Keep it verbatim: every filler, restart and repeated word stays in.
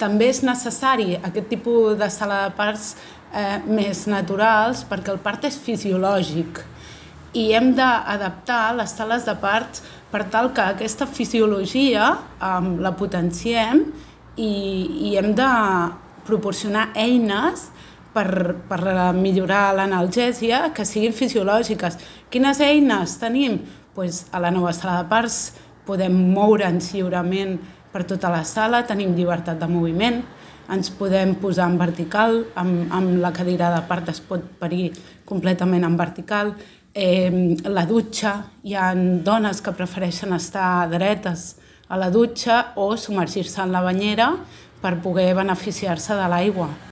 també és necessari aquest tipus de sala de parts eh, més naturals perquè el part és fisiològic i hem d'adaptar les sales de parts per tal que aquesta fisiologia eh, la potenciem i, i hem de proporcionar eines per, per millorar l'analgèsia que siguin fisiològiques. Quines eines tenim? Pues a la nova sala de parts podem moure'ns lliurement per tota la sala, tenim llibertat de moviment, ens podem posar en vertical, amb, amb la cadira de part es pot parir completament en vertical. Eh, la dutxa, hi ha dones que prefereixen estar dretes a la dutxa o submergir-se en la banyera per poder beneficiar-se de l'aigua.